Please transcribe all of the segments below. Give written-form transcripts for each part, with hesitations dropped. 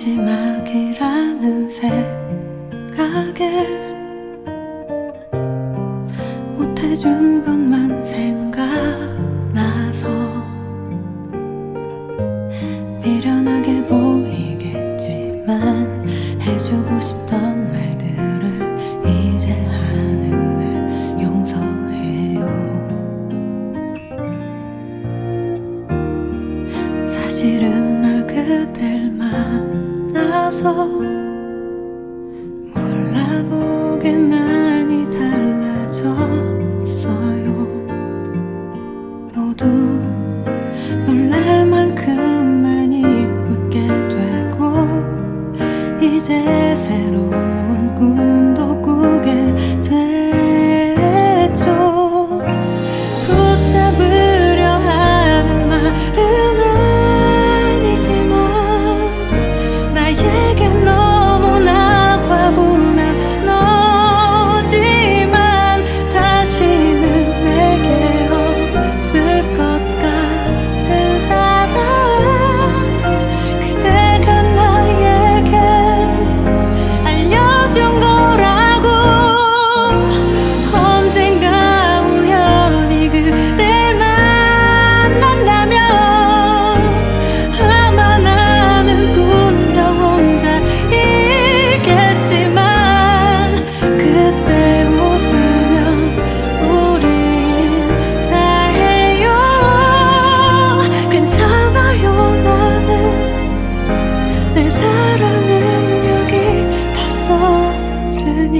마지막이라는 생각에 못해준 것만 생각나서 미련하게 보이겠지만 해주고 싶던 말들을 이제 하는 날 용서해요. 사실은 나 그댈 만나서 몰라보게 많이 달라졌어요. 모두 놀랄 만큼 많이 웃게 되고 이제 새로운 꿈도 꾸게 됐죠. 붙잡으려 하는 말은 아니지만 나에게 너무나 과분한 너지만 다시는 내게 없을 것 같은 사랑, 그대가 나에게 알려준 거라고. 언젠가 우연히 그댈 만난다면 아마 나는 분명 혼자이겠지만 그때 웃으며 우리 인사해요. 괜찮아요. 나는 내 사랑은 여기 다 썼으니.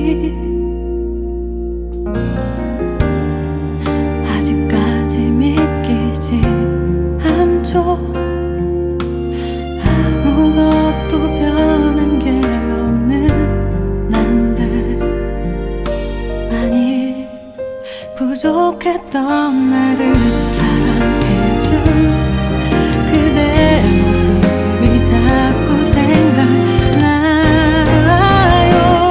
아직까지 믿기지 않죠. 아무것도 변한 게 없는 난데 많이 부족했던 나를 사랑해준 그대 모습이 자꾸 생각나요.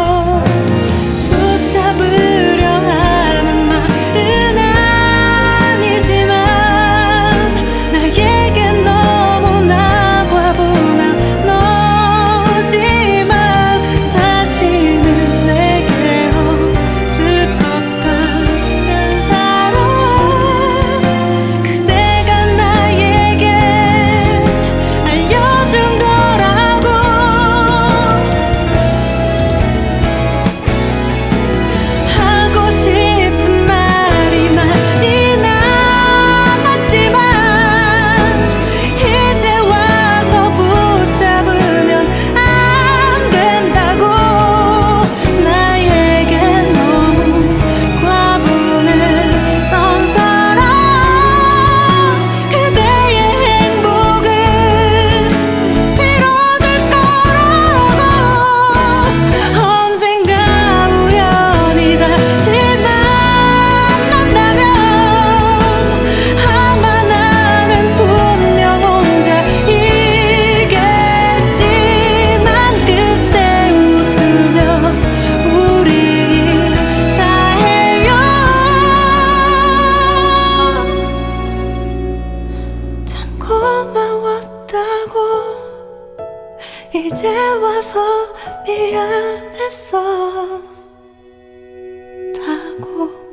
붙잡으려 하는 말은 아니지만 나에겐 너무나 과분한 너지만 다시는 내게 없을 것 같은 사랑, 그대가 나에게 알려준 거라고. 하고 싶은 말이 많이 남았지만 이제 와서 붙잡으면 안 된다고. 나에겐 너무 과분했던 사랑, 그대의 행복을 빌어줄 거라고. 언젠가 우연히 다시 만난다면 아마 나는 분명 혼자이겠지만 그때 웃으며 우리 인사해요. 참 고마웠다고. 이제 와서 미안했어 다고.